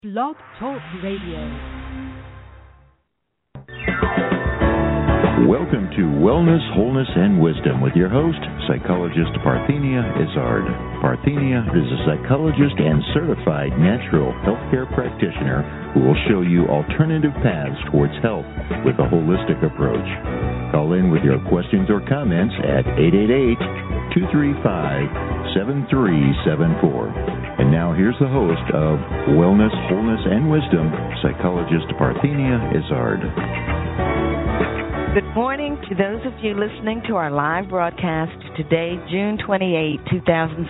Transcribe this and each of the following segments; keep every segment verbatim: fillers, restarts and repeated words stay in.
Blog Talk Radio. Welcome to Wellness, Wholeness, and Wisdom with your host, psychologist Parthenia Izzard. Parthenia is a psychologist and certified natural healthcare practitioner who will show you alternative paths towards health with a holistic approach. Call in with your questions or comments at eight eight eight, two three five, seven three seven four. And now here's the host of Wellness, Wholeness, and Wisdom, psychologist Parthenia Izzard. Good morning to those of you listening to our live broadcast today, June twenty-eighth, two thousand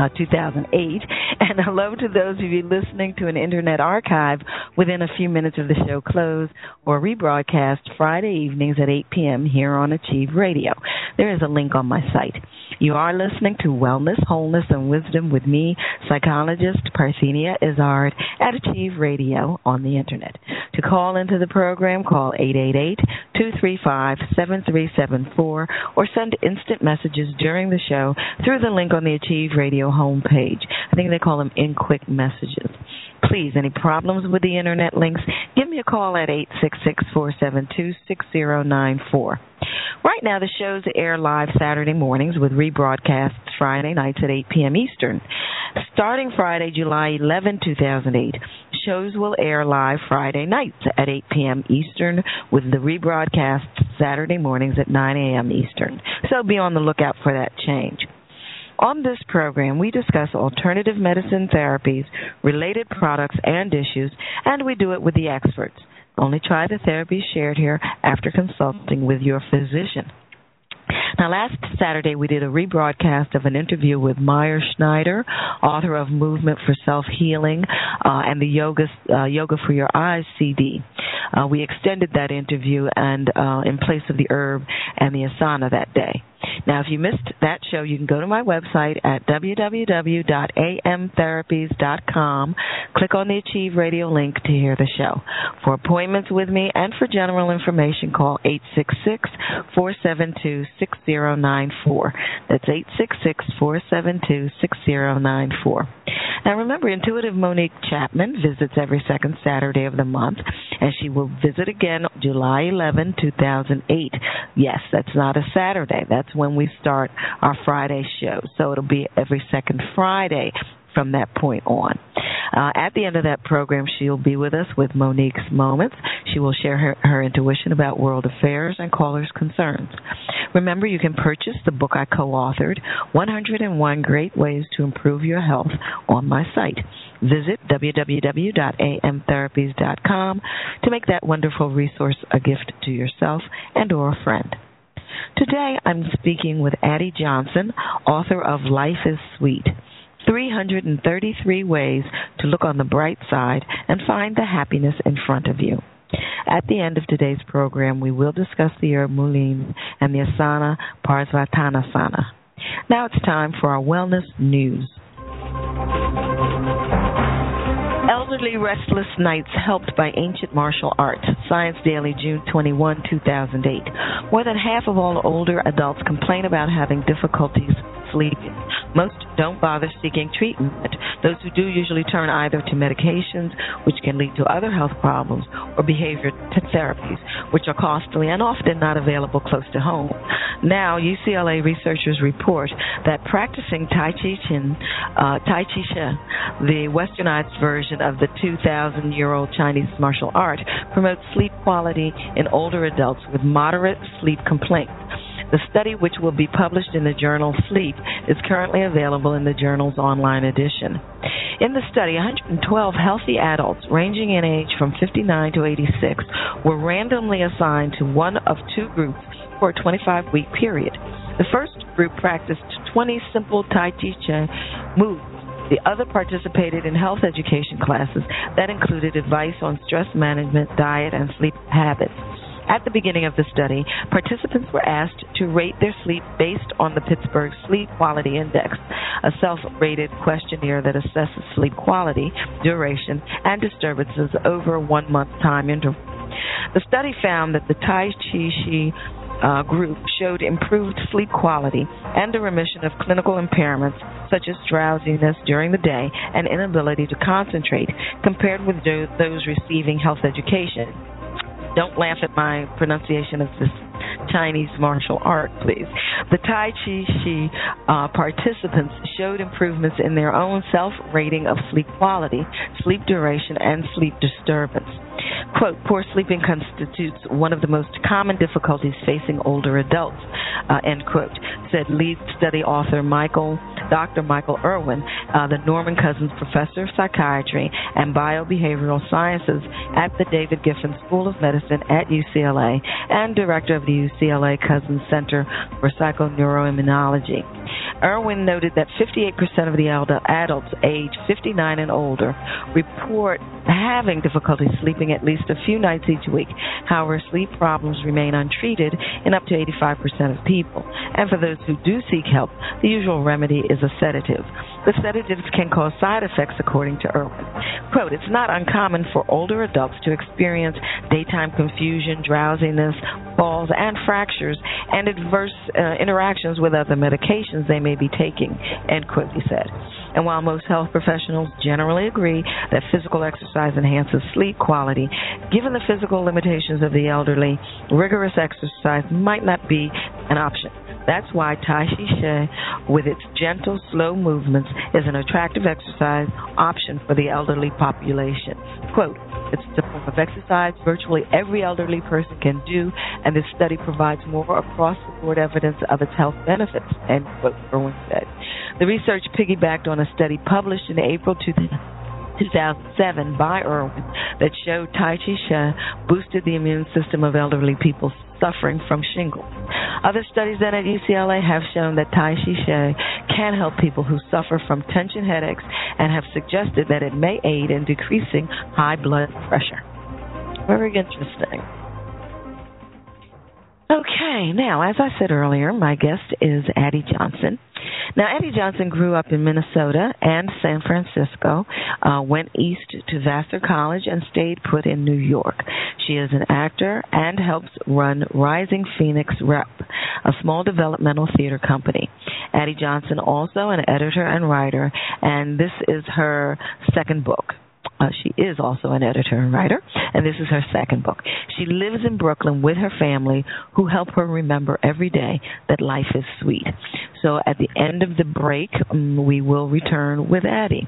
eight, and hello to those of you listening to an internet archive within a few minutes of the show close or rebroadcast Friday evenings at eight p.m. here on Achieve Radio. There is a link on my site. You are listening to Wellness, Wholeness, and Wisdom with me, psychologist Parthenia Izzard at Achieve Radio on the internet. To call into the program, call eight eight eight, two three five, seven three seven four or send instant messages during the show through the link on the Achieve Radio homepage. I think they call them in quick messages. Please, any problems with the internet links, give me a call at eight six six, four seven two, six zero nine four. Right now, the shows air live Saturday mornings with rebroadcasts Friday nights at eight p.m. Eastern. Starting Friday, July eleventh, two thousand eight, shows will air live Friday nights at eight p.m. Eastern with the rebroadcasts Saturday mornings at nine a.m. Eastern. So be on the lookout for that change. On this program, we discuss alternative medicine therapies, related products, and issues, and we do it with the experts. Only try the therapies shared here after consulting with your physician. Now, last Saturday, we did a rebroadcast of an interview with Meyer Schneider, author of Movement for Self-Healing uh, and the Yoga, uh, Yoga for Your Eyes C D. Uh, we extended that interview and uh, in place of the herb and the asana that day. Now, if you missed that show, you can go to my website at w w w dot a m therapies dot com. Click on the Achieve Radio link to hear the show. For appointments with me and for general information, call eight six six, four seven two, six zero nine four. That's eight six six, four seven two, six zero nine four. Now, remember, Intuitive Monique Chapman visits every second Saturday of the month, and she will visit again July eleventh, two thousand eight. Yes, that's not a Saturday. That's when we start our Friday show. So it'll be every second Friday from that point on. Uh, at the end of that program, she'll be with us with Monique's Moments. She will share her, her intuition about world affairs and callers' concerns. Remember, you can purchase the book I co-authored, one hundred one Great Ways to Improve Your Health, on my site. Visit w w w dot a m therapies dot com to make that wonderful resource a gift to yourself and or a friend. Today, I'm speaking with Addie Johnson, author of Life is Sweet, three hundred thirty-three Ways to Look on the Bright Side and Find the Happiness in Front of You. At the end of today's program, we will discuss the herb mullein and the asana Parsvatanasana. Now it's time for our wellness news. Elderly restless nights helped by ancient martial arts. Science Daily, June twenty-first, two thousand eight. More than half of all older adults complain about having difficulties sleeping. Most don't bother seeking treatment. Those who do usually turn either to medications, which can lead to other health problems, or behavior therapies, which are costly and often not available close to home. Now, U C L A researchers report that practicing Tai Chi Chuan, uh, Tai Chi Chuan, the westernized version of the two thousand year old Chinese martial art, promotes sleep quality in older adults with moderate sleep complaints. The study, which will be published in the journal Sleep, is currently available in the journal's online edition. In the study, one hundred twelve healthy adults ranging in age from fifty-nine to eighty-six were randomly assigned to one of two groups for a twenty-five week period. The first group practiced twenty simple Tai Chi Chuan moves. The other participated in health education classes that included advice on stress management, diet, and sleep habits. At the beginning of the study, participants were asked to rate their sleep based on the Pittsburgh Sleep Quality Index, a self-rated questionnaire that assesses sleep quality, duration, and disturbances over a one-month time interval. The study found that the Tai Chi Chi uh, group showed improved sleep quality and a remission of clinical impairments such as drowsiness during the day and inability to concentrate, compared with those receiving health education. Don't laugh at my pronunciation of this Chinese martial art, please. The Tai Chi Chi uh, participants showed improvements in their own self-rating of sleep quality, sleep duration, and sleep disturbance. Quote, poor sleeping constitutes one of the most common difficulties facing older adults, uh, end quote, said lead study author Michael, Doctor Michael Irwin, uh, the Norman Cousins Professor of Psychiatry and Biobehavioral Sciences at the David Giffen School of Medicine at U C L A and Director of the U C L A Cousins Center for Psychoneuroimmunology. Irwin noted that fifty-eight percent of the adults aged fifty-nine and older report having difficulty sleeping at least a few nights each week. However, sleep problems remain untreated in up to eighty-five percent of people. And for those who do seek help, the usual remedy is a sedative. The sedatives can cause side effects, according to Irwin. Quote, it's not uncommon for older adults to experience daytime confusion, drowsiness, falls, and fractures, and adverse uh, interactions with other medications they may be taking, end quote, he said. And while most health professionals generally agree that physical exercise enhances sleep quality, given the physical limitations of the elderly, rigorous exercise might not be an option. That's why Tai Chi Chi, with its gentle, slow movements, is an attractive exercise option for the elderly population. Quote, it's a form of exercise virtually every elderly person can do, and this study provides more across-the-board evidence of its health benefits, end quote, Irwin said. The research piggybacked on a study published in April two thousand seven by Irwin that showed Tai Chi Chi boosted the immune system of elderly people suffering from shingles. Other studies done at U C L A have shown that Tai Chi Chi can help people who suffer from tension headaches and have suggested that it may aid in decreasing high blood pressure. Very interesting. Okay, now, as I said earlier, my guest is Addie Johnson. Now, Addie Johnson grew up in Minnesota and San Francisco, uh, went east to Vassar College, and stayed put in New York. She is an actor and helps run Rising Phoenix Rep, a small developmental theater company. Addie Johnson, also an editor and writer, and this is her second book. Uh, she is also an editor and writer, and this is her second book. She lives in Brooklyn with her family, who help her remember every day that life is sweet. So at the end of the break, um, we will return with Addie.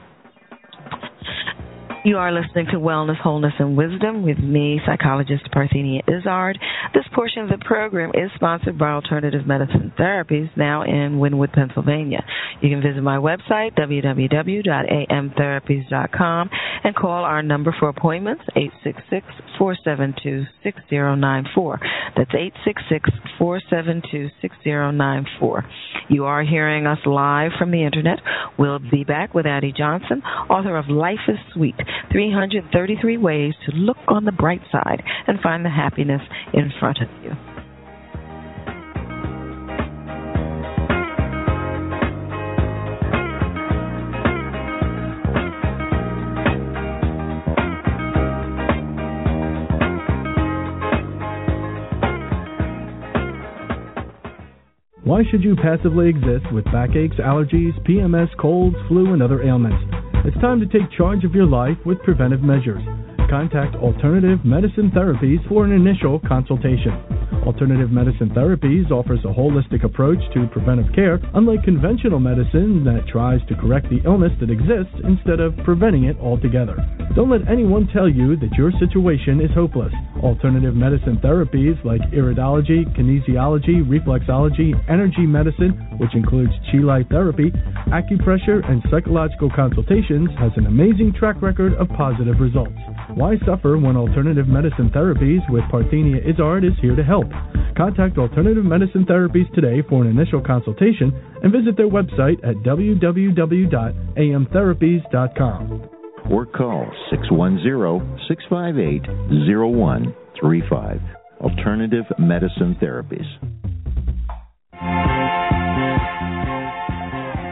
You are listening to Wellness, Wholeness, and Wisdom with me, psychologist Parthenia Izzard. This portion of the program is sponsored by Alternative Medicine Therapies, now in Wynwood, Pennsylvania. You can visit my website, w w w dot a m therapies dot com, and call our number for appointments, eight six six, four seven two, six zero nine four. That's eight six six, four seven two, six zero nine four. You are hearing us live from the Internet. We'll be back with Addie Johnson, author of Life is Sweet, three hundred thirty-three Ways to Look on the Bright Side and Find the Happiness in Front of You. Why should you passively exist with backaches, allergies, P M S, colds, flu, and other ailments? It's time to take charge of your life with preventive measures. Contact Alternative Medicine Therapies for an initial consultation. Alternative Medicine Therapies offers a holistic approach to preventive care, unlike conventional medicine that tries to correct the illness that exists instead of preventing it altogether. Don't let anyone tell you that your situation is hopeless. Alternative medicine therapies like iridology, kinesiology, reflexology, energy medicine, which includes Chi Light therapy, acupressure, and psychological consultations, has an amazing track record of positive results. Why suffer when Alternative Medicine Therapies with Parthenia Izzard is here to help? Contact Alternative Medicine Therapies today for an initial consultation and visit their website at w w w dot a m therapies dot com. Or call six one zero, six five eight, zero one three five. Alternative Medicine Therapies.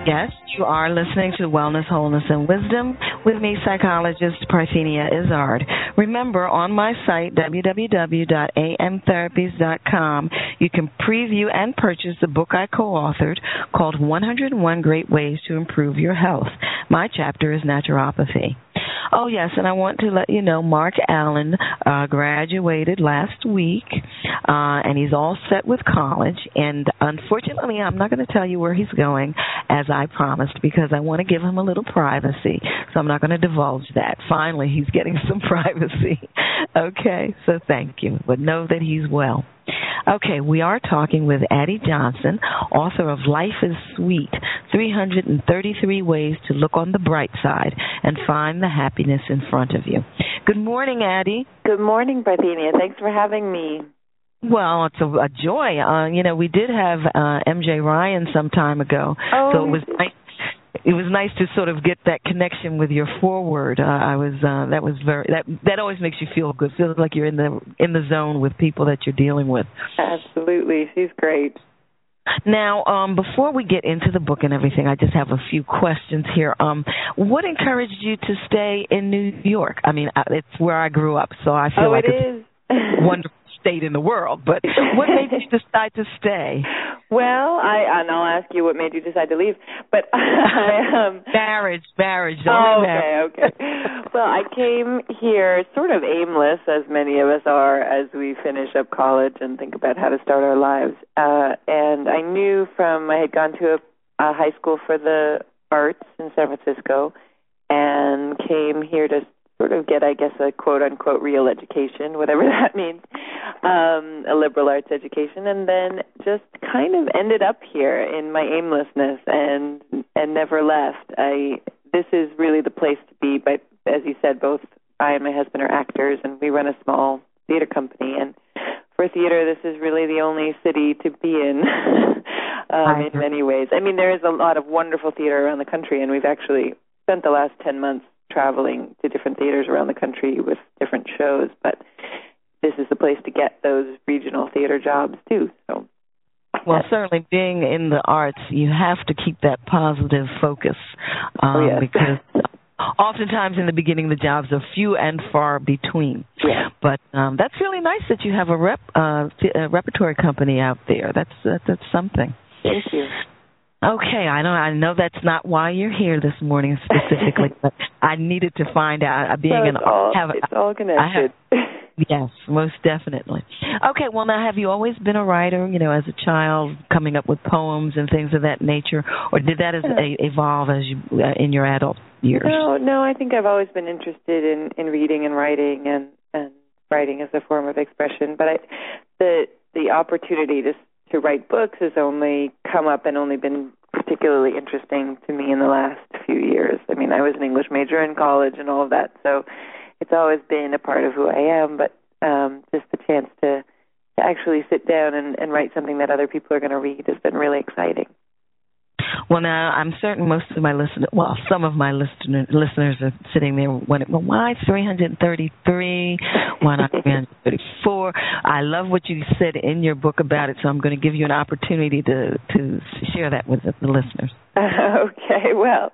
Yes, you are listening to Wellness, Wholeness, and Wisdom with me, psychologist Parthenia Izzard. Remember, on my site, w w w dot a m therapies dot com, you can preview and purchase the book I co-authored called one hundred one Great Ways to Improve Your Health. My chapter is naturopathy. Oh, yes, and I want to let you know Mark Allen uh, graduated last week, uh, and he's all set with college. And unfortunately, I'm not going to tell you where he's going, as I promised, because I want to give him a little privacy. So I'm not going to divulge that. Finally, he's getting some privacy. Okay, so thank you. But know that he's well. Okay, we are talking with Addie Johnson, author of Life is Sweet, three hundred thirty-three Ways to Look on the Bright Side and Find the Happiness in Front of You. Good morning, Addie. Good morning, Parthenia. Thanks for having me. Well, it's a, a joy. Uh, you know, we did have uh, M J Ryan some time ago, oh, so it was nice. It was nice to sort of get that connection with your foreword. Uh, I was uh, that was very that that always makes you feel good. Feels like you're in the in the zone with people that you're dealing with. Absolutely, she's great. Now, um, before we get into the book and everything, I just have a few questions here. Um, what encouraged you to stay in New York? I mean, it's where I grew up, so I feel oh, like it it's is. a wonderful state in the world. But what made you decide to stay? Well, I and I'll ask you what made you decide to leave. But I um marriage, marriage. Oh, okay, marriage. okay. Well, I came here sort of aimless, as many of us are, as we finish up college and think about how to start our lives. Uh, and I knew from I had gone to a, a high school for the arts in San Francisco, and came here to sort of get, I guess, a quote-unquote real education, whatever that means, um, a liberal arts education, and then just kind of ended up here in my aimlessness and and never left. I This is really the place to be, but as you said, both I and my husband are actors, and we run a small theater company, and for theater, this is really the only city to be in um, in many ways. I mean, there is a lot of wonderful theater around the country, and we've actually spent the last ten months traveling to different theaters around the country with different shows, but this is the place to get those regional theater jobs too. So, well, certainly being in the arts, you have to keep that positive focus um, oh, yes. because oftentimes in the beginning the jobs are few and far between. Yeah. But um, that's really nice that you have a, rep, uh, a repertory company out there. That's uh, that's something. Thank you. Okay, I know I know that's not why you're here this morning specifically, but I needed to find out. Being so an it's all, have, it's all connected. Have, yes, most definitely. Okay, well now, have you always been a writer? You know, as a child, coming up with poems and things of that nature, or did that as, a, evolve as you uh, in your adult years? No, no. I think I've always been interested in, in reading and writing, and, and writing as a form of expression. But I, the the opportunity to to write books has only come up and only been particularly interesting to me in the last few years. I mean, I was an English major in college and all of that, so it's always been a part of who I am, but um, just the chance to, to actually sit down and, and write something that other people are going to read has been really exciting. Well, now, I'm certain most of my listeners, well, some of my listener, listeners are sitting there wondering, well, why three hundred thirty-three? Why not three hundred thirty-four? I love what you said in your book about it, so I'm going to give you an opportunity to, to share that with the, the listeners. Okay, well,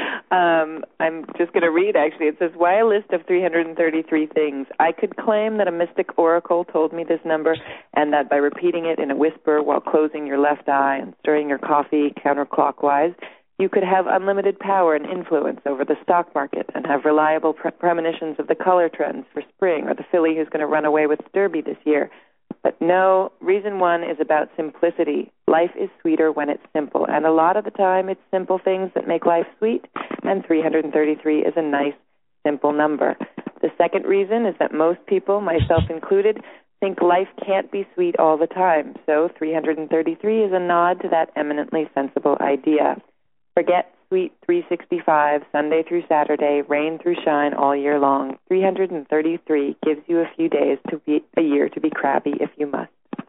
um, I'm just going to read, actually. It says, why a list of three hundred thirty-three things? I could claim that a mystic oracle told me this number, and that by repeating it in a whisper while closing your left eye and stirring your coffee counterclockwise, you could have unlimited power and influence over the stock market and have reliable pre- premonitions of the color trends for spring or the filly who's going to run away with Derby this year. But no, reason one is about simplicity. Life is sweeter when it's simple, and a lot of the time it's simple things that make life sweet, and three hundred thirty-three is a nice, simple number. The second reason is that most people, myself included, think life can't be sweet all the time, so three hundred thirty-three is a nod to that eminently sensible idea. Forget sweet three sixty-five, Sunday through Saturday, rain through shine all year long. three hundred thirty-three gives you a few days to be a year to be crabby if you must.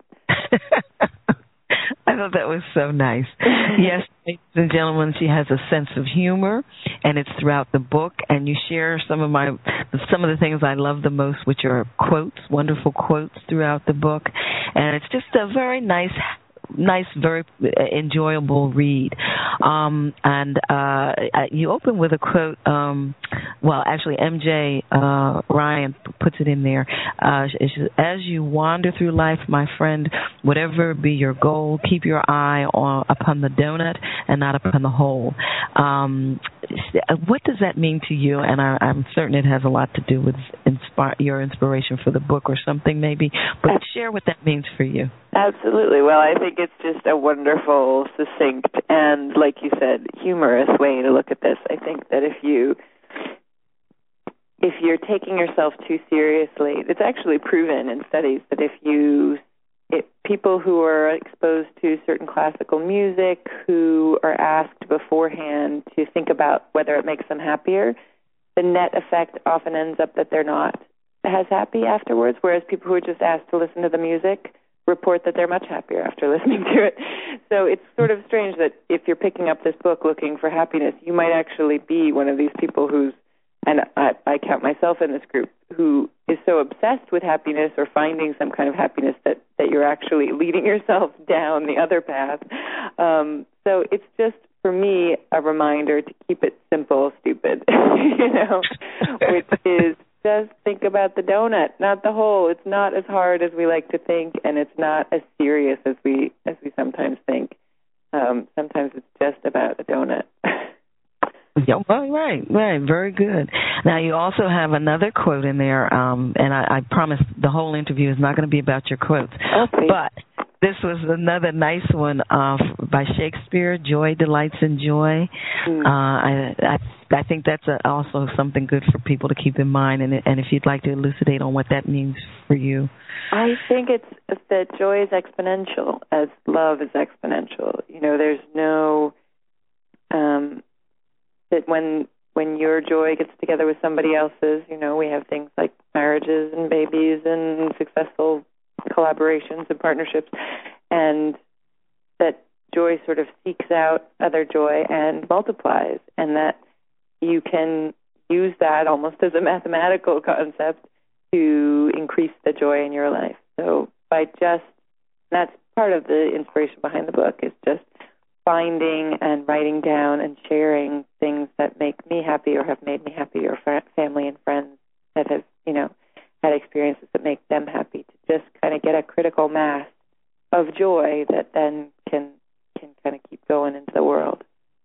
I thought that was so nice. Yes, ladies and gentlemen, she has a sense of humor, and it's throughout the book. And you share some of my some of the things I love the most, which are quotes, wonderful quotes throughout the book. And it's just a very nice nice, very enjoyable read. Um, and uh, you open with a quote. Um, well, actually, M J uh, Ryan puts it in there. Uh, she says, as you wander through life, my friend, whatever be your goal, keep your eye on upon the donut and not upon the hole. Um, what does that mean to you? And I, I'm certain it has a lot to do with inspire, your inspiration for the book or something maybe, but share what that means for you. Absolutely. Well, I think it's just a wonderful, succinct, and, like you said, humorous way to look at this. I think that if you if you're taking yourself too seriously, it's actually proven in studies that if you It, people who are exposed to certain classical music, who are asked beforehand to think about whether it makes them happier, the net effect often ends up that they're not as happy afterwards, whereas people who are just asked to listen to the music report that they're much happier after listening to it. So it's sort of strange that if you're picking up this book looking for happiness, you might actually be one of these people who's, and I, I count myself in this group, who is so obsessed with happiness or finding some kind of happiness that, that you're actually leading yourself down the other path. Um, so it's just, for me, a reminder to keep it simple, stupid, you know, which is just think about the donut, not the hole. It's not as hard as we like to think, and it's not as serious as we as we sometimes think. Um, sometimes it's just about a donut. Yeah, well, right, right, very good. Now, you also have another quote in there, um, and I, I promise the whole interview is not going to be about your quotes. Okay. But this was another nice one uh, by Shakespeare, Joy Delights in Joy. Mm. Uh, I, I I think that's a, also something good for people to keep in mind, and, and if you'd like to elucidate on what that means for you. I think it's that joy is exponential, as love is exponential. You know, there's no... Um, that when when your joy gets together with somebody else's, you know, we have things like marriages and babies and successful collaborations and partnerships, and that joy sort of seeks out other joy and multiplies, and that you can use that almost as a mathematical concept to increase the joy in your life. So by just, that's part of the inspiration behind the book, is just finding and writing down and sharing things that make me happy or have made me happy, or family and friends that have, you know, had experiences that make them happy, to just kind of get a critical mass of joy that then can can kind of keep going into the world.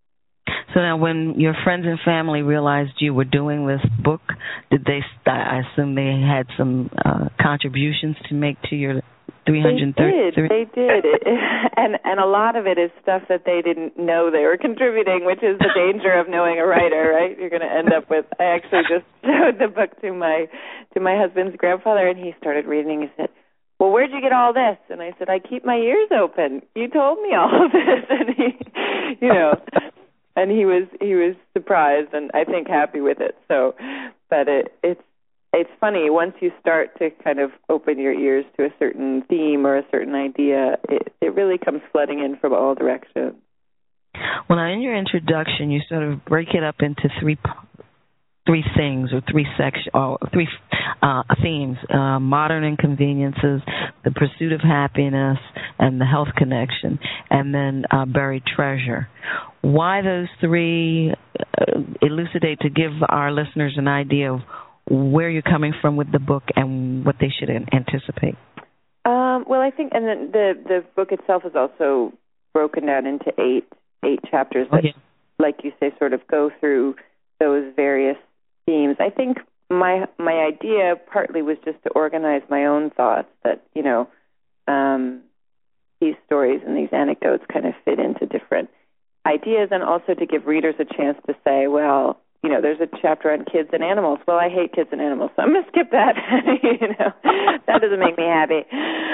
So now when your friends and family realized you were doing this book, did they, I assume they had some uh, contributions to make to your three hundred thirty-three? They did. They did. It, and, and a lot of it is stuff that they didn't know they were contributing, which is the danger of knowing a writer, right? You're going to end up with, I actually just showed the book to my to my husband's grandfather, and he started reading. He said, well, where'd you get all this? And I said, I keep my ears open. You told me all of this. And he, you know, and he was he was surprised and I think happy with it. So, but it it's it's funny, once you start to kind of open your ears to a certain theme or a certain idea, it, it really comes flooding in from all directions. Well, now in your introduction, you sort of break it up into three three things or three sections or three uh, themes: uh, modern inconveniences, the pursuit of happiness, and the health connection, and then uh, buried treasure. Why those three? Uh, elucidate to give our listeners an idea of where you're coming from with the book and what they should anticipate. Um, well, I think, and then the the book itself is also broken down into eight eight chapters that, oh, yeah. like you say, sort of go through those various themes. I think my my idea partly was just to organize my own thoughts, that, you know, um, these stories and these anecdotes kind of fit into different ideas, and also to give readers a chance to say, well, you know, there's a chapter on kids and animals. Well, I hate kids and animals, so I'm going to skip that. You know, that doesn't make me happy.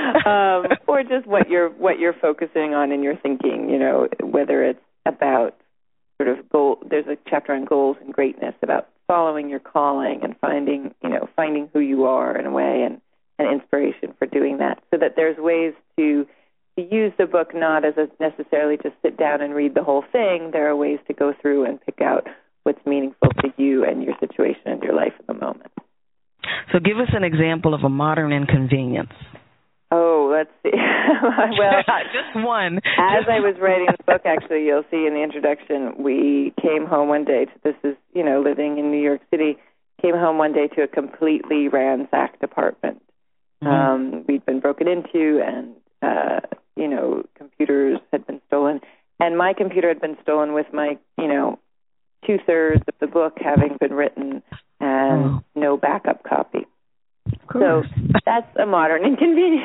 Um, or just what you're what you're focusing on in your thinking. You know, whether it's about sort of goal. There's a chapter on goals and greatness, about following your calling and finding, you know, finding who you are in a way, and, and inspiration for doing that. So that there's ways to to use the book not as a necessarily just sit down and read the whole thing. There are ways to go through and pick out what's meaningful to you and your situation and your life at the moment. So give us an example of a modern inconvenience. Oh, let's see. Well, just one. As I was writing the book, actually, you'll see in the introduction, we came home one day to, this is, you know, living in New York City, came home one day to a completely ransacked apartment. Mm-hmm. Um, we'd been broken into and, uh, you know, computers had been stolen. And my computer had been stolen with my, you know, two-thirds of the book having been written and oh. no backup copy. So that's a modern inconvenience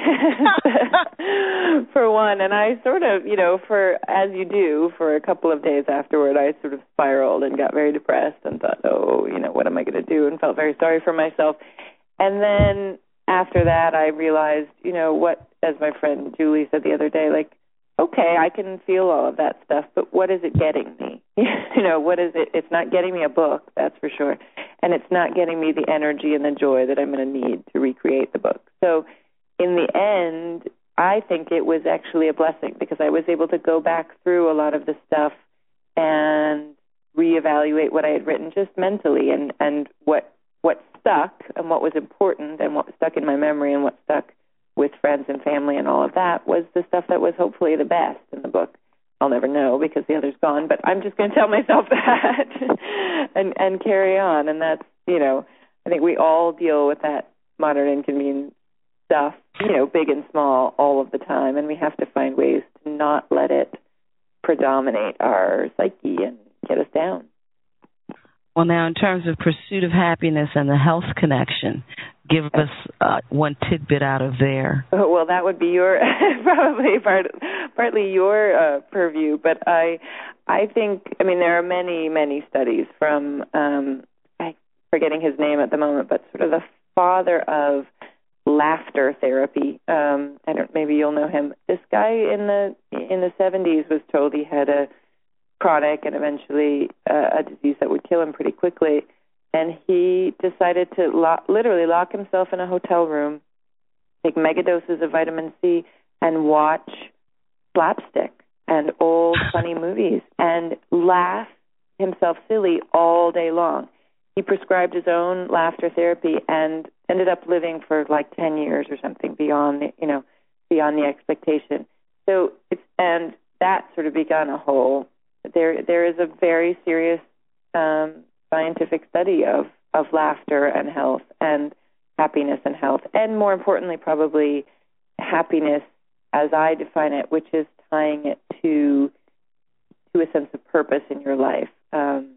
for one. And I sort of, you know, for as you do, for a couple of days afterward, I sort of spiraled and got very depressed and thought, oh, you know, what am I going to do? And felt very sorry for myself. And then after that, I realized, you know, what, as my friend Julie said the other day, like, okay, I can feel all of that stuff, but what is it getting me? You know, what is it? It's not getting me a book, that's for sure. And it's not getting me the energy and the joy that I'm going to need to recreate the book. So in the end, I think it was actually a blessing because I was able to go back through a lot of the stuff and reevaluate what I had written just mentally and, and what what stuck and what was important and what stuck in my memory and what stuck with friends and family and all of that was the stuff that was hopefully the best in the book. I'll never know because the other's gone, but I'm just going to tell myself that and, and carry on. And that's, you know, I think we all deal with that modern inconvenience stuff, you know, big and small all of the time. And we have to find ways to not let it predominate our psyche and get us down. Well, now, in terms of pursuit of happiness and the health connection, give us uh, one tidbit out of there. Oh, well, that would be your probably part, partly your uh, purview, but I, I think, I mean, there are many, many studies from, um, I'm forgetting his name at the moment, but sort of the father of laughter therapy. Um, I don't, maybe you'll know him. This guy in the in the seventies was told he had a chronic and eventually uh, a disease that would kill him pretty quickly. And he decided to lock, literally lock himself in a hotel room, take mega doses of vitamin C, and watch slapstick and old funny movies and laugh himself silly all day long. He prescribed his own laughter therapy and ended up living for like ten years or something beyond the, you know, beyond the expectation. So it's, and that sort of began a whole, there there is a very serious um, scientific study of, of laughter and health and happiness and health, and more importantly, probably happiness as I define it, which is tying it to to a sense of purpose in your life. Um,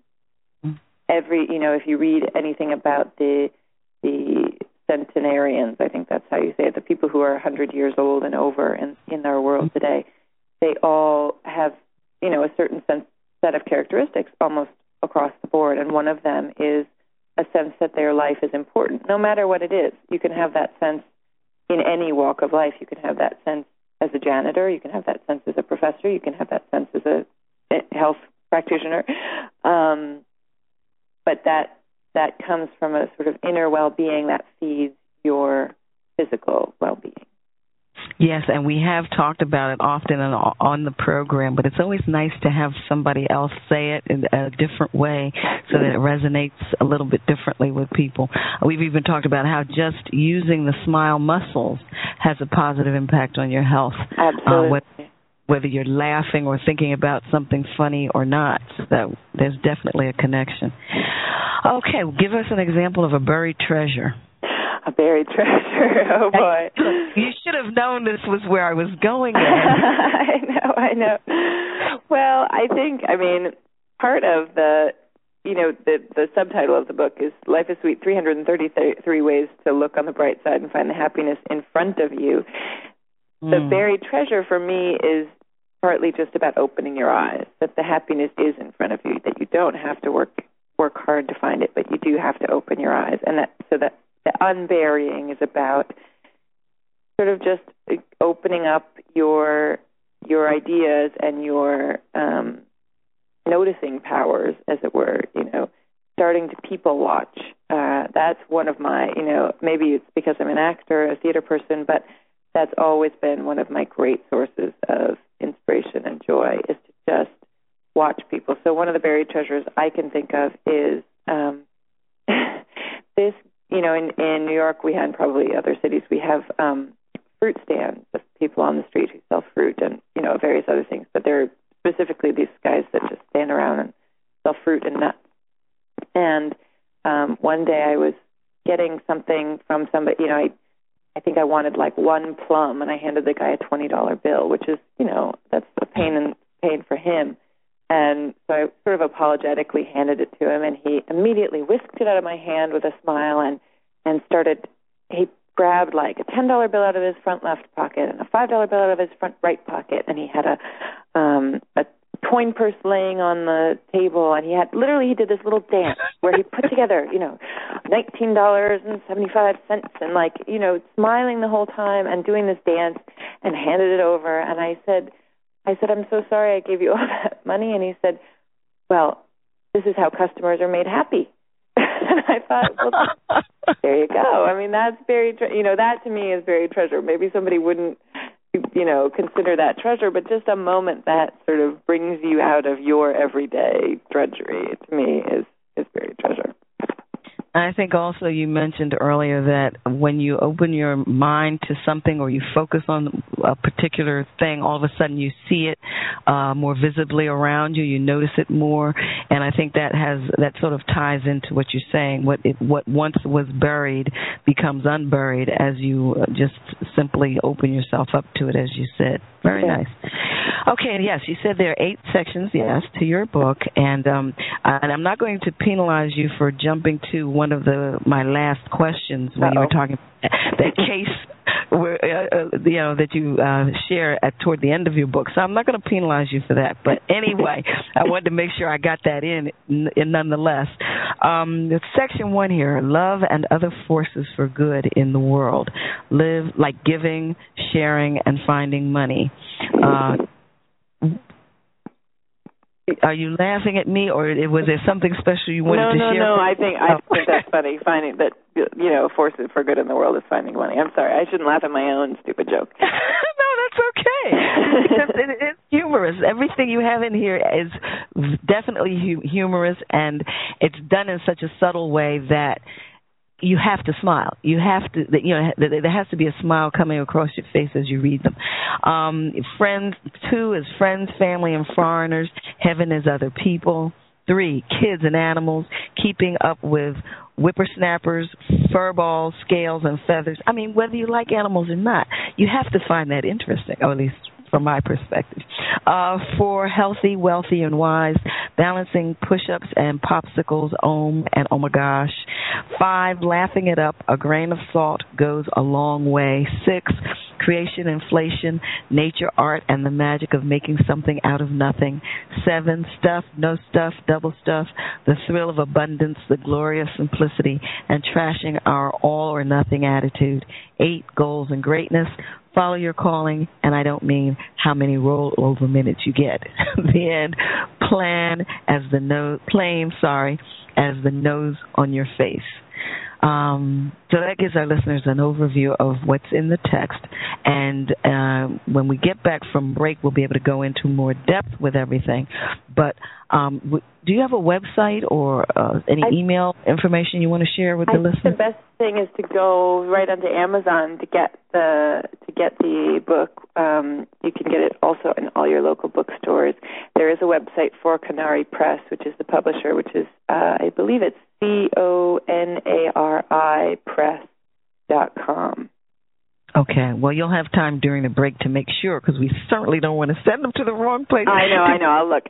every, you know, if you read anything about the the centenarians, I think that's how you say it, the people who are one hundred years old and over in, in our world today, they all have, you know, a certain sense, set of characteristics almost across the board, and one of them is a sense that their life is important, no matter what it is. You can have that sense in any walk of life. You can have that sense as a janitor. You can have that sense as a professor. You can have that sense as a health practitioner. Um, but that that comes from a sort of inner well-being that feeds your physical well-being. Yes, and we have talked about it often on the program, but it's always nice to have somebody else say it in a different way so that it resonates a little bit differently with people. We've even talked about how just using the smile muscles has a positive impact on your health. Absolutely. Uh, whether, whether you're laughing or thinking about something funny or not, that there's definitely a connection. Okay, give us an example of a buried treasure. A buried treasure. Oh, boy. You should have known this was where I was going. I know, I know. Well, I think, I mean, part of the, you know, the, the subtitle of the book is Life is Sweet, three hundred thirty-three Ways to Look on the Bright Side and Find the Happiness in Front of You. Mm. The buried treasure for me is partly just about opening your eyes, that the happiness is in front of you, that you don't have to work work hard to find it, but you do have to open your eyes. And that so that the unburying is about sort of just opening up your your ideas and your um, noticing powers, as it were, you know, starting to people watch. Uh, that's one of my, you know, maybe it's because I'm an actor, a theater person, but that's always been one of my great sources of inspiration and joy is to just watch people. So one of the buried treasures I can think of is um, this. You know, in, in New York, we had probably other cities, we have um, fruit stands, people on the street who sell fruit and, you know, various other things. But there are specifically these guys that just stand around and sell fruit and nuts. And um, one day I was getting something from somebody, you know, I, I think I wanted like one plum, and I handed the guy a twenty dollar bill, which is, you know, that's a pain in pain for him. And so I sort of apologetically handed it to him, and he immediately whisked it out of my hand with a smile and, and started, he grabbed like a ten dollar bill out of his front left pocket and a five dollar bill out of his front right pocket, and he had a um, a coin purse laying on the table, and he had, literally he did this little dance where he put together, you know, nineteen dollars and seventy-five cents, and like, you know, smiling the whole time and doing this dance, and handed it over. And I said, I said, I'm so sorry I gave you all that money. And he said, well, this is how customers are made happy. And I thought, well, there you go. I mean, that's very, tre- you know, that to me is very treasure. Maybe somebody wouldn't, you know, consider that treasure, but just a moment that sort of brings you out of your everyday drudgery, to me, is, is very treasure. I think also you mentioned earlier that when you open your mind to something or you focus on a particular thing, all of a sudden you see it uh, more visibly around you, you notice it more, and I think that has that sort of ties into what you're saying. What it, what once was buried becomes unburied as you just simply open yourself up to it, as you said. Very yeah. nice. Okay, yes, you said there are eight sections, yes, to your book, and um, and I'm not going to penalize you for jumping to one of the my last questions when Uh-oh. you were talking that case where uh, uh, you know that you uh, share at toward the end of your book. So I'm not going to penalize you for that. But anyway, I wanted to make sure I got that in, in nonetheless. Um, section one here: love and other forces for good in the world. Live like giving, sharing, and finding money. Uh, Are you laughing at me, or was there something special you wanted no, to no, share? No, no, I think I think that's funny. Finding that, you know, forces for good in the world is finding money. I'm sorry, I shouldn't laugh at my own stupid joke. No, that's okay. Because it, it's humorous. Everything you have in here is definitely hu- humorous, and it's done in such a subtle way that you have to smile. You have to, you know, there has to be a smile coming across your face as you read them. Um, friends, two is friends, family, and foreigners. Heaven is other people. Three, kids and animals. Keeping up with whippersnappers, furballs, scales, and feathers. I mean, whether you like animals or not, you have to find that interesting, or at least from my perspective. Uh, four, healthy, wealthy, and wise, balancing push-ups and popsicles, om and oh my gosh. Five, laughing it up, a grain of salt goes a long way. Six, creation, inflation, nature, art, and the magic of making something out of nothing. Seven, stuff, no stuff, double stuff, the thrill of abundance, the glory of simplicity, and trashing our all or nothing attitude. Eight, goals and greatness. Follow your calling, and I don't mean how many rollover minutes you get. The end. Plan as the nose, plain, sorry, as the nose on your face. Um, so that gives our listeners an overview of what's in the text. And uh, when we get back from break, we'll be able to go into more depth with everything. But um, w- do you have a website or uh, any I, email information you want to share with I the listeners? The best thing is to go right onto Amazon to get the to get the book. Um, you can get it also in all your local bookstores. There is a website for Conari Press, which is the publisher, which is uh, I believe it's C O N A R I press dot com. Okay. Well, you'll have time during the break to make sure, because we certainly don't want to send them to the wrong place. I know, I know. I'll look.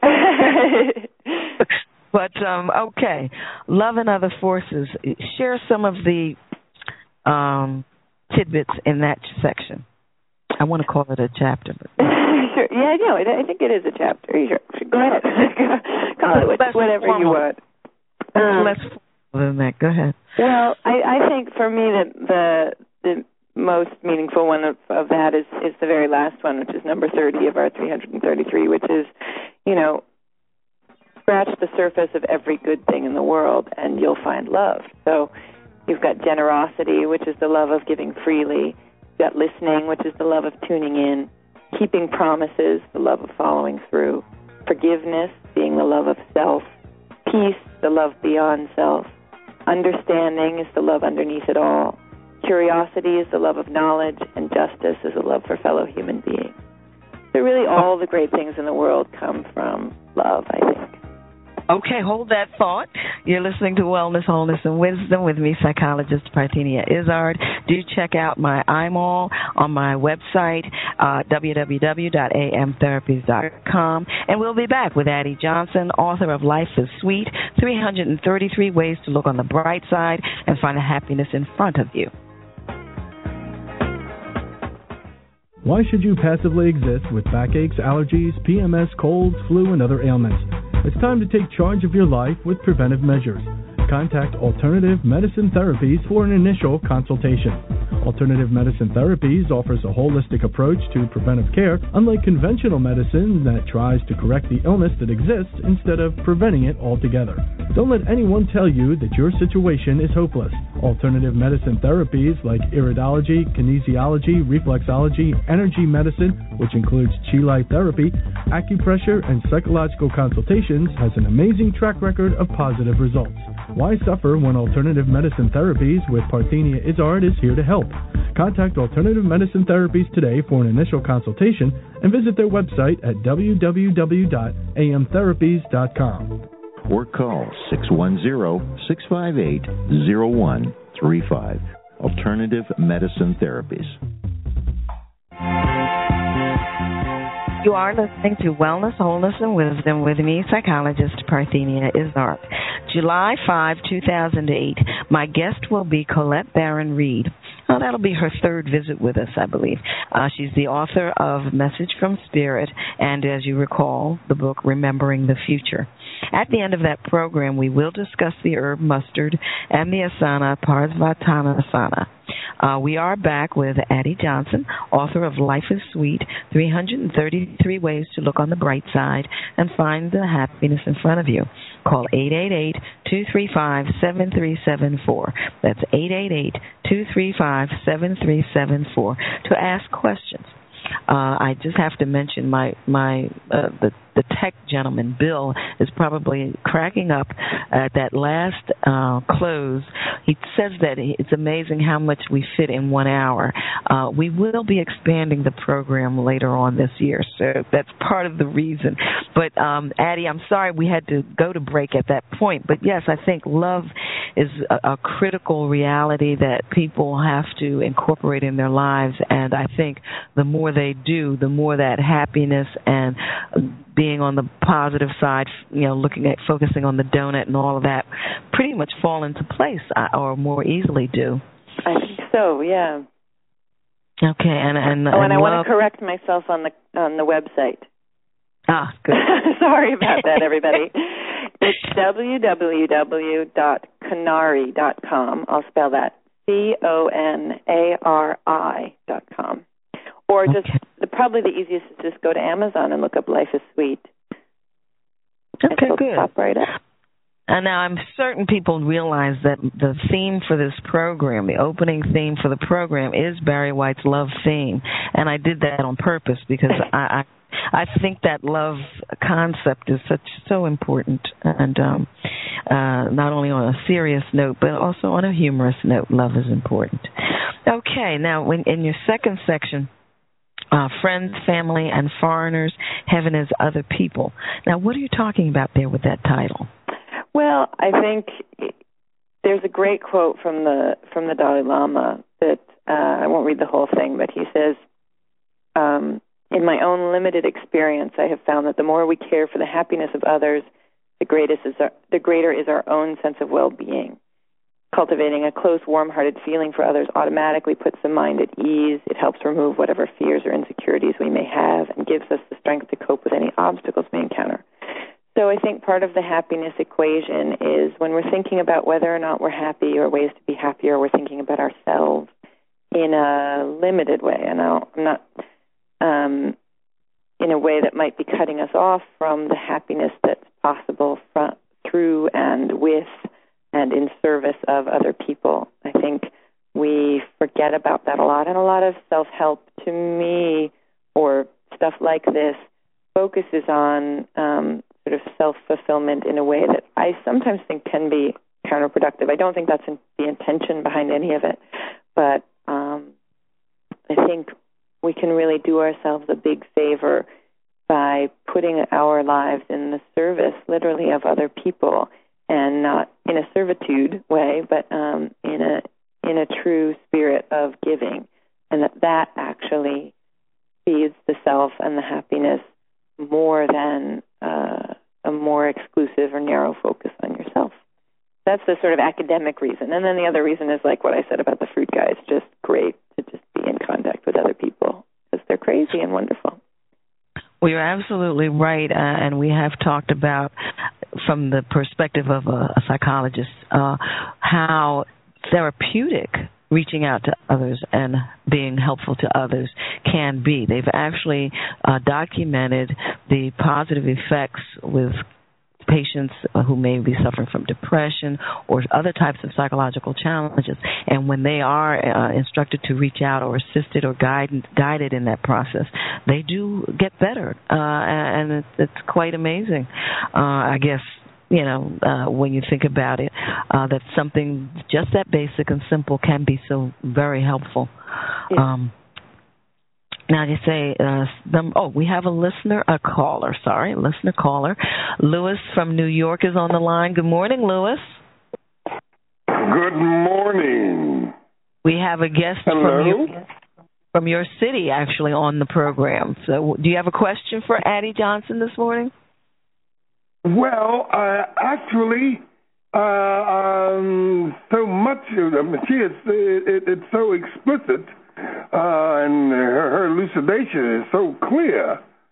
But, um, okay. Love and other forces. Share some of the um, tidbits in that section. I want to call it a chapter. But sure. Yeah, no, I think it is a chapter. Sure. Go ahead. Call it what, whatever you want. Um, Let's than that. Go ahead. Well, I, I think for me that the the most meaningful one of, of that is, is the very last one, which is number thirty of our three hundred thirty-three, which is, you know, scratch the surface of every good thing in the world and you'll find love. So you've got generosity, which is the love of giving freely. You've got listening, which is the love of tuning in. Keeping promises, the love of following through. Forgiveness, being the love of self. Peace, the love beyond self. Understanding is the love underneath it all. Curiosity is the love of knowledge, and justice is a love for fellow human beings. So really all the great things in the world come from love, I think. Okay, hold that thought. You're listening to Wellness, Wholeness, and Wisdom with me, psychologist Parthenia Izzard. Do check out my I M A L on my website, uh, w w w dot a m therapies dot com. And we'll be back with Addie Johnson, author of Life is Sweet, three hundred thirty-three Ways to Look on the Bright Side and Find the Happiness in Front of You. Why should you passively exist with backaches, allergies, P M S, colds, flu, and other ailments? It's time to take charge of your life with preventive measures. Contact Alternative Medicine Therapies for an initial consultation. Alternative Medicine Therapies offers a holistic approach to preventive care, unlike conventional medicine that tries to correct the illness that exists instead of preventing it altogether. Don't let anyone tell you that your situation is hopeless. Alternative medicine therapies like iridology, kinesiology, reflexology, energy medicine, which includes Chi Light therapy, acupressure, and psychological consultations, has an amazing track record of positive results. Why suffer when Alternative Medicine Therapies with Parthenia Izzard is here to help? Contact Alternative Medicine Therapies today for an initial consultation and visit their website at w w w dot a m therapies dot com. Or call six one zero, six five eight, zero one three five. Alternative Medicine Therapies. You are listening to Wellness, Wholeness, and Wisdom with me, psychologist Parthenia Izzard. July fifth, two thousand eight, my guest will be Colette Baron Reid. Oh, that'll be her third visit with us, I believe. Uh, she's the author of Message from Spirit and, as you recall, the book Remembering the Future. At the end of that program, we will discuss the herb mustard and the asana Parsvatanasana. Uh, we are back with Addie Johnson, author of Life is Sweet, three hundred thirty-three Ways to Look on the Bright Side and Find the Happiness in Front of You. Call eight eight eight, two three five, seven three seven four. That's eight eight eight, two three five, seven three seven four to ask questions. Uh, I just have to mention my my uh, the the tech gentleman, Bill, is probably cracking up at that last uh, close. He says that it's amazing how much we fit in one hour. Uh, we will be expanding the program later on this year, so that's part of the reason. But, um, Addie, I'm sorry we had to go to break at that point. But, yes, I think love is a, a critical reality that people have to incorporate in their lives, and I think the more they do, the more that happiness and being on the positive side, you know, looking at focusing on the donut and all of that, pretty much fall into place or more easily do. I think so, yeah. Okay, and and, oh, and, and I love... want to correct myself on the on the website. Ah, good. Sorry about that, everybody. It's w w w dot conari dot com. I'll spell that C O N A R I dot com. Or just, okay. the, probably the easiest is just go to Amazon and look up Life is Sweet. Okay, good. Pop right up. And now I'm certain people realize that the theme for this program, the opening theme for the program, is Barry White's love theme. And I did that on purpose because I, I I think that love concept is such so important. And um, uh, not only on a serious note, but also on a humorous note, love is important. Okay, now when, in your second section, Uh, friends, family, and foreigners, heaven is other people. Now, what are you talking about there with that title? Well, I think there's a great quote from the from the Dalai Lama that uh, I won't read the whole thing, but he says, um, in my own limited experience, I have found that the more we care for the happiness of others, the greatest is our, the greater is our own sense of well-being. Cultivating a close, warm-hearted feeling for others automatically puts the mind at ease. It helps remove whatever fears or insecurities we may have and gives us the strength to cope with any obstacles we encounter. So I think part of the happiness equation is when we're thinking about whether or not we're happy or ways to be happier, we're thinking about ourselves in a limited way. And I'll, I'm not um, in a way that might be cutting us off from the happiness that's possible from, through and with and in service of other people. I think we forget about that a lot, and a lot of self-help, to me, or stuff like this, focuses on um, sort of self-fulfillment in a way that I sometimes think can be counterproductive. I don't think that's in the intention behind any of it, but um, I think we can really do ourselves a big favor by putting our lives in the service, literally, of other people, and not in a servitude way, but um, in a in a true spirit of giving, and that that actually feeds the self and the happiness more than uh, a more exclusive or narrow focus on yourself. That's the sort of academic reason. And then the other reason is like what I said about the fruit guy. It's just great to just be in contact with other people because they're crazy and wonderful. Well, you're absolutely right, uh, and we have talked about, from the perspective of a, a psychologist, uh, how therapeutic reaching out to others and being helpful to others can be. They've actually uh, documented the positive effects with patients who may be suffering from depression or other types of psychological challenges. And when they are uh, instructed to reach out or assisted or guided, guided in that process, they do get better. Uh, and it's, it's quite amazing. Uh, I guess, you know, uh, when you think about it, uh, that something just that basic and simple can be so very helpful. Yeah. Um, Now, you say, uh, them, oh, we have a listener, a caller, sorry, a listener caller. Lewis from New York is on the line. Good morning, Lewis. Good morning. We have a guest Hello? from your, from your city, actually, on the program. So do you have a question for Addie Johnson this morning? Well, uh, actually, uh, um, so much of them, she is, it, it's so explicit. Uh, and her, her elucidation is so clear.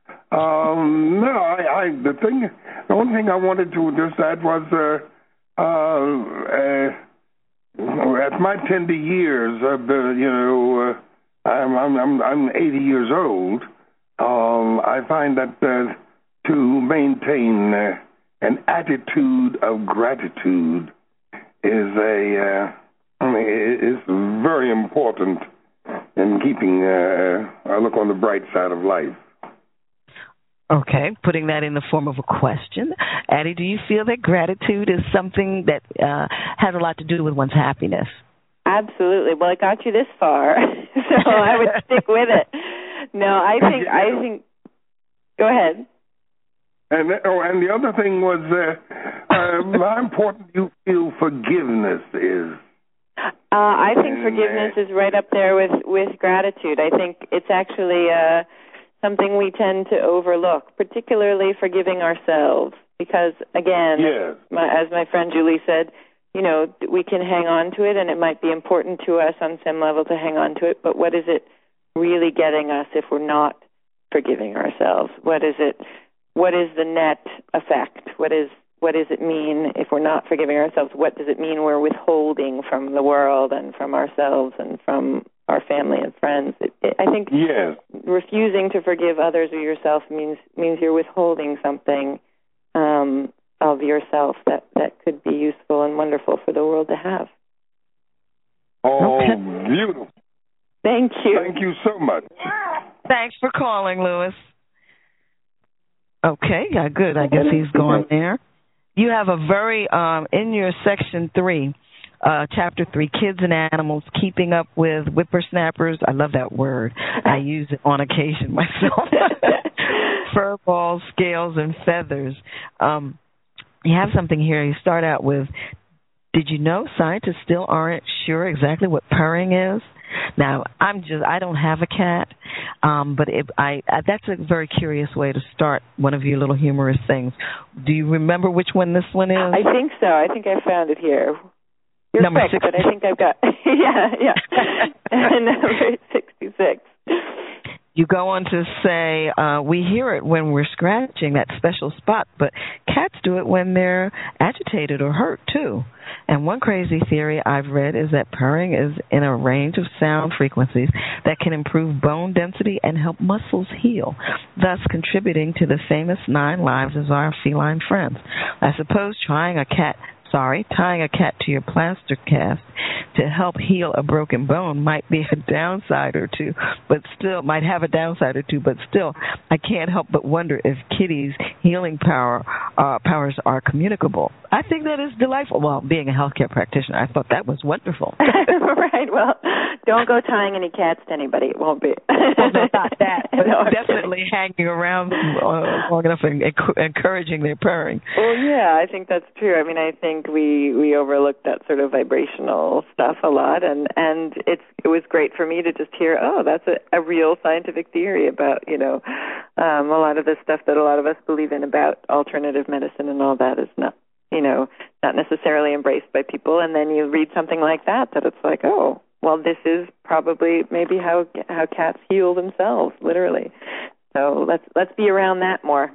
Um, no, I, I, the thing, the only thing I wanted to just add was, uh, uh, uh, at my tender years, uh, you know, uh, I'm, I'm, I'm eighty years old. Um, I find that uh, to maintain uh, an attitude of gratitude is a, uh, I mean, is very important and keeping uh, a look on the bright side of life. Okay, putting that in the form of a question. Addie, do you feel that gratitude is something that uh, has a lot to do with one's happiness? Absolutely. Well, it got you this far, so I would stick with it. No, I think, I think, go ahead. And, oh, and the other thing was uh, uh, how important you feel forgiveness is. Uh, I think forgiveness is right up there with, with gratitude. I think it's actually uh, something we tend to overlook, particularly forgiving ourselves. Because, again, yes. my, as my friend Julie said, you know, we can hang on to it, and it might be important to us on some level to hang on to it, but what is it really getting us if we're not forgiving ourselves? What is it? What is the net effect? What is What does it mean if we're not forgiving ourselves? What does it mean we're withholding from the world and from ourselves and from our family and friends? It, it, I think yes. refusing to forgive others or yourself means means you're withholding something um, of yourself that, that could be useful and wonderful for the world to have. Oh, okay. Beautiful. Thank you. Thank you so much. Thanks for calling, Lewis. Okay, yeah, good. I guess he's gone there. You have a very, um, in your section three, uh, chapter three, kids and animals, keeping up with whippersnappers. I love that word. I use it on occasion myself. Fur balls, scales, and feathers. Um, you have something here. You start out with, did you know scientists still aren't sure exactly what purring is? Now, I'm just, I don't have a cat, um, but it, I, I that's a very curious way to start one of your little humorous things. Do you remember which one this one is? I think so. I think I found it here. You're Number quick, six. but I think I've got, yeah, yeah. Number sixty-six. You go on to say, uh, we hear it when we're scratching that special spot, but cats do it when they're agitated or hurt, too. And one crazy theory I've read is that purring is in a range of sound frequencies that can improve bone density and help muscles heal, thus contributing to the famous nine lives of our feline friends. I suppose trying a cat sorry, tying a cat to your plaster cast to help heal a broken bone might be a downside or two, but still might have a downside or two, but still, I can't help but wonder if Kitty's healing power uh, powers are communicable. I think that is delightful. Well, being a healthcare practitioner, I thought that was wonderful. Right. Well, don't go tying any cats to anybody. It won't be. Well, no, not that. But no, definitely hanging around uh, long enough and encouraging their purring. Well, yeah, I think that's true. I mean, I think we we overlook that sort of vibrational stuff a lot, and and it's it was great for me to just hear, oh, that's a, a real scientific theory about, you know, um, a lot of the stuff that a lot of us believe in about alternative medicine and all that is not, you know, not necessarily embraced by people. And then you read something like that, that it's like, oh, well, this is probably maybe how how cats heal themselves, literally. So let's let's be around that more.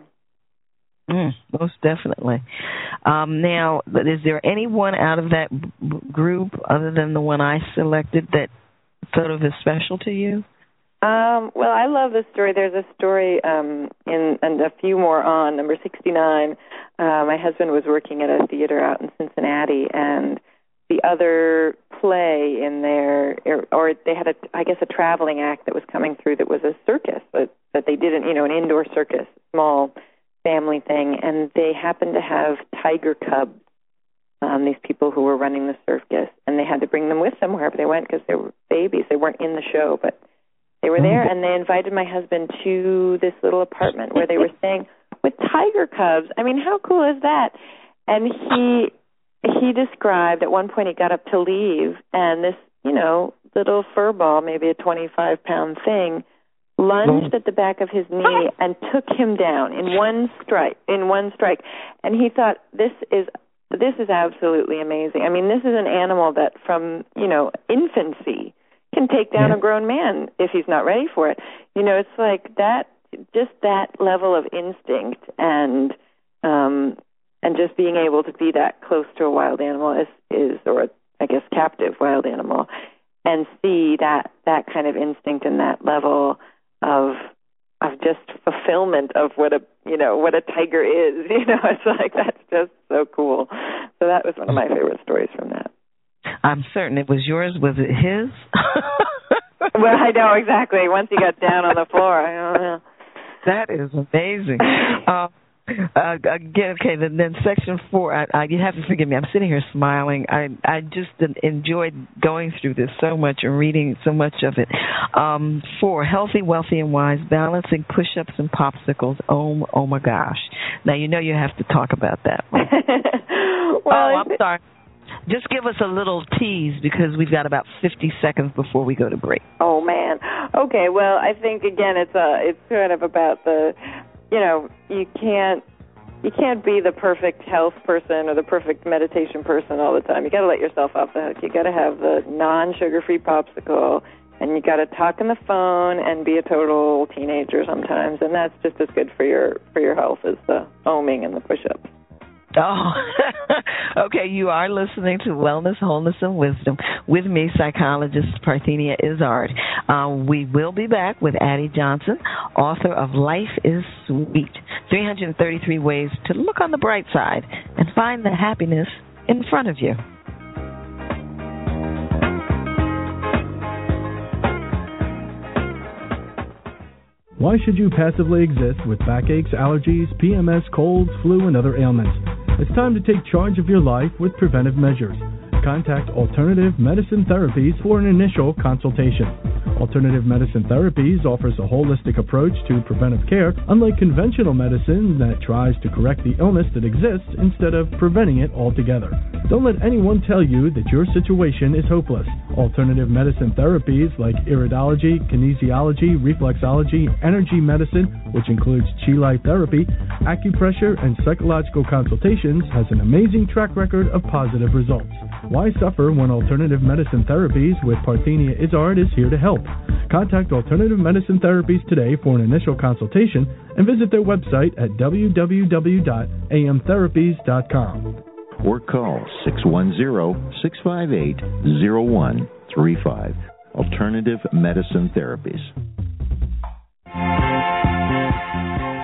Mm, most definitely. Um, now, is there anyone out of that b- group, other than the one I selected, that sort of is special to you? Um, well, I love this story. There's a story um, in, and a few more on, number sixty-nine. Uh, my husband was working at a theater out in Cincinnati, and the other play in there, or they had, a, I guess, a traveling act that was coming through that was a circus, that, that they did, you know, an indoor circus, small family thing, and they happened to have tiger cubs, um, these people who were running the circus, and they had to bring them with them wherever they went because they were babies. They weren't in the show, but they were there, and they invited my husband to this little apartment where they were staying with tiger cubs. I mean, how cool is that? And he he described at one point he got up to leave, and this, you know, little fur ball, maybe a twenty-five pound thing, lunged at the back of his knee and took him down in one strike. In one strike, and he thought, "This is this is absolutely amazing." I mean, this is an animal that, from you know infancy, can take down yeah. a grown man if he's not ready for it. You know, it's like that, just that level of instinct and um, and just being able to be that close to a wild animal is, is or a, I guess, captive wild animal, and see that that kind of instinct and that level of of just fulfillment of what a you know what a tiger is. You know, it's like that's just so cool. So that was one of my favorite stories from that. I'm certain it was yours. Was it his? Well, I know exactly. Once he got down on the floor, I don't know. That is amazing. Uh, uh, again, okay, then, then section four, I, I, you have to forgive me. I'm sitting here smiling. I I just enjoyed going through this so much and reading so much of it. Um, four, healthy, wealthy, and wise, balancing push-ups and popsicles. Oh, oh my gosh. Now, you know you have to talk about that one. Well, oh, I'm sorry. Just give us a little tease because we've got about fifty seconds before we go to break. Oh, man. Okay, well, I think, again, it's a, it's kind of about the, you know, you can't you can't be the perfect health person or the perfect meditation person all the time. You got to let yourself off the hook. You got to have the non-sugar-free popsicle, and you got to talk on the phone and be a total teenager sometimes, and that's just as good for your for your health as the oming and the push-ups. Oh, okay. You are listening to Wellness, Wholeness, and Wisdom with me, psychologist Parthenia Izzard. Uh, we will be back with Addie Johnson, author of Life is Sweet, three hundred thirty-three Ways to Look on the Bright Side and Find the Happiness in Front of You. Why should you passively exist with backaches, allergies, P M S, colds, flu, and other ailments? It's time to take charge of your life with preventive measures. Contact Alternative Medicine Therapies for an initial consultation. Alternative Medicine Therapies offers a holistic approach to preventive care, unlike conventional medicine that tries to correct the illness that exists instead of preventing it altogether. Don't let anyone tell you that your situation is hopeless. Alternative medicine therapies like iridology, kinesiology, reflexology, energy medicine, which includes Chi Life therapy, acupressure, and psychological consultations, has an amazing track record of positive results. Why suffer when Alternative Medicine Therapies with Parthenia Izzard is here to help? Contact Alternative Medicine Therapies today for an initial consultation and visit their website at w w w dot a m therapies dot com. Or call six one zero, six five eight, zero one three five. Alternative Medicine Therapies.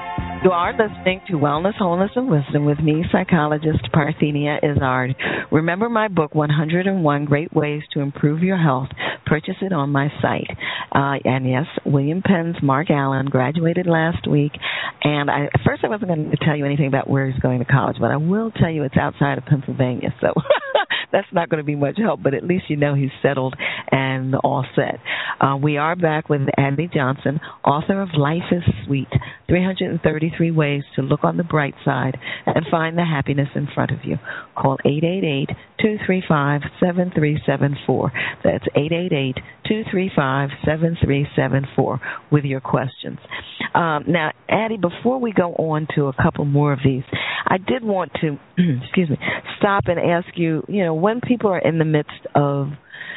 You are listening to Wellness, Wholeness, and Wisdom with me, psychologist Parthenia Izzard. Remember my book, one hundred and one Great Ways to Improve Your Health. Purchase it on my site. Uh, and yes, William Penn's Mark Allen graduated last week. And I, at first I wasn't going to tell you anything about where he's going to college, but I will tell you it's outside of Pennsylvania. So that's not going to be much help, but at least you know he's settled and all set. Uh, we are back with Andy Johnson, author of Life is Sweet, three hundred thirty-three Ways to Look on the Bright Side and Find the Happiness in Front of You. Call eight eight eight, two three five, seven three seven four. That's eight eight eight, two three five, seven three seven four with your questions. Um, now, Addie, before we go on to a couple more of these, I did want to, excuse me, stop and ask you, you know, when people are in the midst of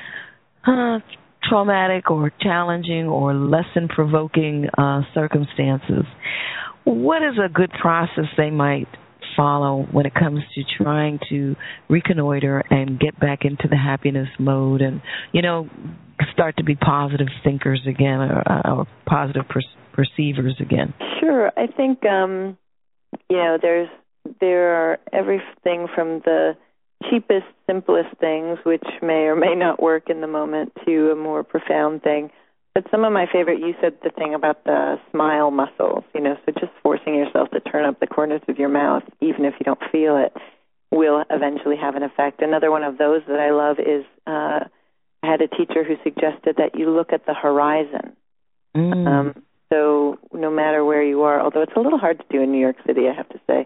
uh, traumatic or challenging or lesson-provoking uh, circumstances, what is a good process they might follow when it comes to trying to reconnoiter and get back into the happiness mode and, you know, start to be positive thinkers again or, or positive per- perceivers again? Sure. I think, um, you know, there's there are everything from the cheapest, simplest things, which may or may not work in the moment, to a more profound thing. But some of my favorite, you said the thing about the smile muscles, you know, so just forcing yourself to turn up the corners of your mouth, even if you don't feel it, will eventually have an effect. Another one of those that I love is uh, I had a teacher who suggested that you look at the horizon. Mm. Um, so no matter where you are, although it's a little hard to do in New York City, I have to say,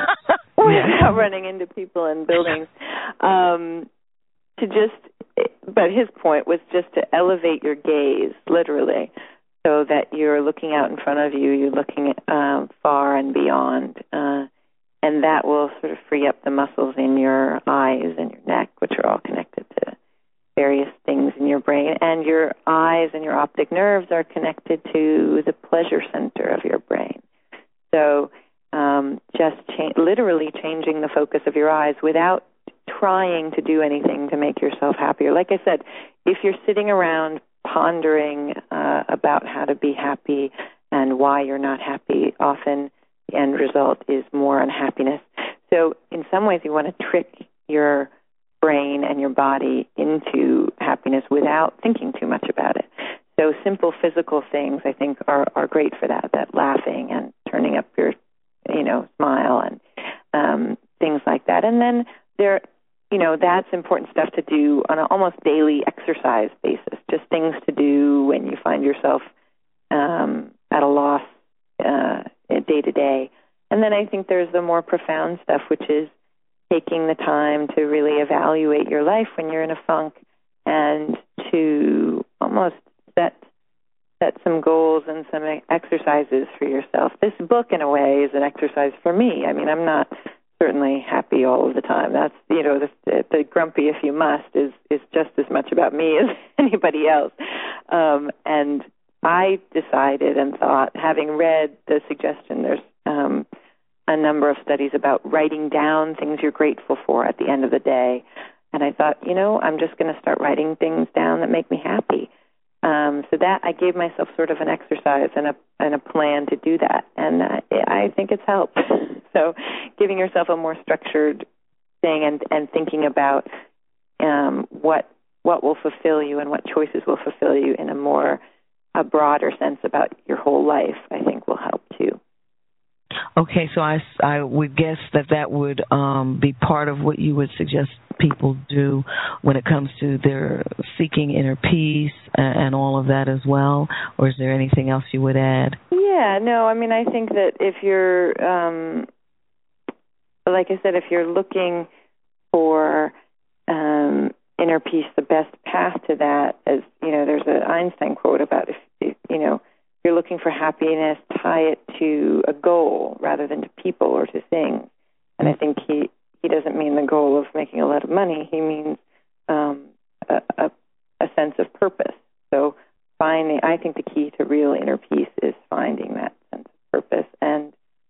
without running into people and buildings, um, to just, but his point was just to elevate your gaze, literally, so that you're looking out in front of you, you're looking uh, far and beyond, uh, and that will sort of free up the muscles in your eyes and your neck, which are all connected to various things in your brain, and your eyes and your optic nerves are connected to the pleasure center of your brain. So um, just cha- literally changing the focus of your eyes without trying to do anything to make yourself happier. Like I said, if you're sitting around pondering uh, about how to be happy and why you're not happy, often the end result is more unhappiness. So in some ways you want to trick your brain and your body into happiness without thinking too much about it. So simple physical things, I think, are, are great for that, that laughing and turning up your, you know, smile and um, things like that. And then there, you know, that's important stuff to do on an almost daily exercise basis, just things to do when you find yourself um, at a loss uh, day to day. And then I think there's the more profound stuff, which is taking the time to really evaluate your life when you're in a funk and to almost set set some goals and some exercises for yourself. This book, in a way, is an exercise for me. I mean, I'm not certainly happy all of the time. That's, you know, the, the grumpy if you must is, is just as much about me as anybody else. Um, and I decided and thought, having read the suggestion, there's um, a number of studies about writing down things you're grateful for at the end of the day. And I thought, you know, I'm just going to start writing things down that make me happy. Um, so that I gave myself sort of an exercise and a and a plan to do that, and uh, I think it's helped. So giving yourself a more structured thing and, and thinking about um, what what will fulfill you and what choices will fulfill you in a more a broader sense about your whole life, I think will help too. Okay, so I, I would guess that that would um, be part of what you would suggest people do when it comes to their seeking inner peace and, and all of that as well, or is there anything else you would add? Yeah, no, I mean, I think that if you're, um, like I said, if you're looking for um, inner peace, the best path to that is, you know, there's an Einstein quote about if, if you know, you're looking for happiness, tie it to a goal rather than to people or to things. And I think he, he doesn't mean the goal of making a lot of money. He means um, a, a, a sense of purpose. So finding, I think the key to real inner peace is finding that sense of purpose. And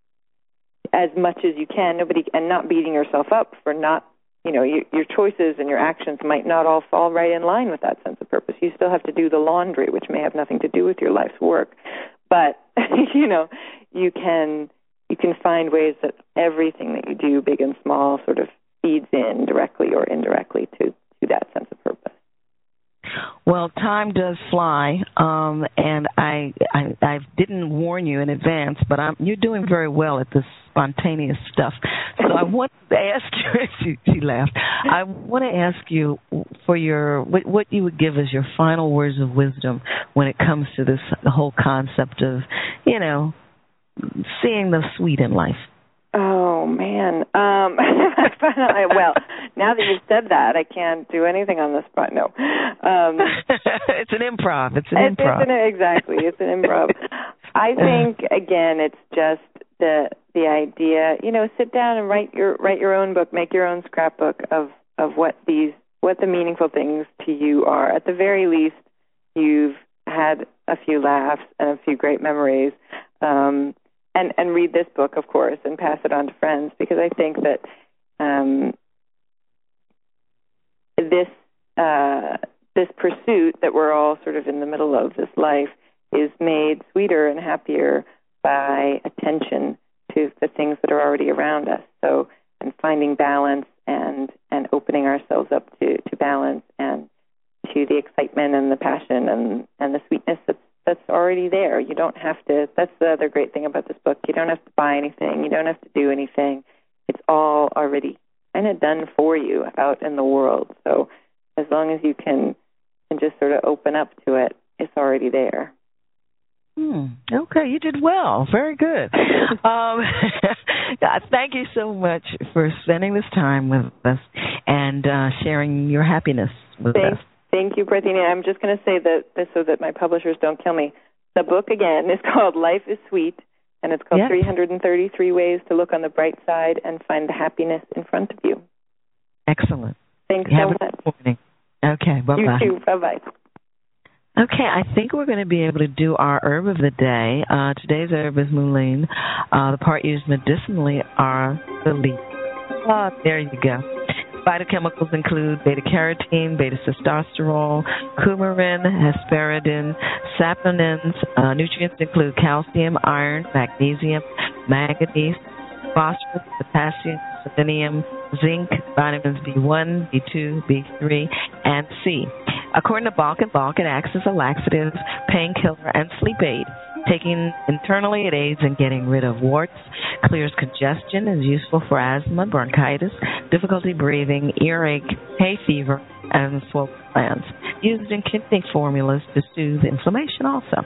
as much as you can, nobody, and not beating yourself up for not, you know, your, your choices and your actions might not all fall right in line with that sense of purpose. You still have to do the laundry, which may have nothing to do with your life's work. But, you know, you can you can find ways that everything that you do, big and small, sort of feeds in directly or indirectly to, to that sense of purpose. Well, time does fly, um, and I, I I didn't warn you in advance, but I'm, you're doing very well at this spontaneous stuff. So I want to ask you, she, she laughed, I want to ask you for your, what, what you would give as your final words of wisdom when it comes to this the whole concept of, you know, seeing the sweet in life. Oh, man. Um, well, now that you've said that, I can't do anything on the spot. No. Um, it's an improv. It's an it's, improv. It's an, exactly. It's an improv. I think, again, it's just the the idea, you know, sit down and write your write your own book, make your own scrapbook of, of what these what the meaningful things to you are. At the very least, you've had a few laughs and a few great memories. Um And, and read this book, of course, and pass it on to friends, because I think that um, this uh, this pursuit that we're all sort of in the middle of, this life, is made sweeter and happier by attention to the things that are already around us. So, and finding balance and, and opening ourselves up to, to balance and to the excitement and the passion and, and the sweetness that's that's already there. You don't have to, that's the other great thing about this book. You don't have to buy anything. You don't have to do anything. It's all already kind of done for you out in the world. So as long as you can, can just sort of open up to it, it's already there. Hmm. Okay, you did well. Very good. um, thank you so much for spending this time with us and uh, sharing your happiness with Thanks. us. Thank you, Parthenia. I'm just going to say that so that my publishers don't kill me. The book, again, is called Life is Sweet, and it's called yes. three hundred thirty-three Ways to Look on the Bright Side and Find the Happiness in Front of You. Excellent. Thanks Have so a much. Good morning. Okay, bye-bye. You too. Bye-bye. Okay, I think we're going to be able to do our herb of the day. Uh, today's herb is mullein. Uh, the part used medicinally are the leaf. Oh, there you go. Phytochemicals include beta-carotene, beta-testosterone, coumarin, hesperidin, saponins. Uh, nutrients include calcium, iron, magnesium, manganese, phosphorus, potassium, selenium, zinc, vitamins B one, B two, B three, and C. According to Balk and Balk, it acts as a laxative, painkiller, and sleep aid. Taken internally, it aids in getting rid of warts, clears congestion, is useful for asthma, bronchitis, difficulty breathing, earache, hay fever, and swollen glands. Used in kidney formulas to soothe inflammation also.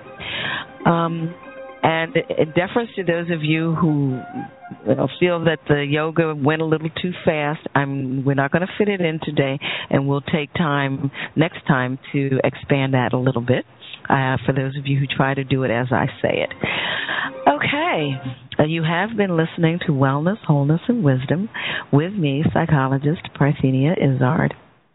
Um, and in deference to those of you who you know, feel that the yoga went a little too fast, I'm, we're not going to fit it in today, and we'll take time next time to expand that a little bit. Uh, for those of you who try to do it as I say it. Okay, uh, you have been listening to Wellness, Wholeness, and Wisdom with me, psychologist Parthenia Izzard.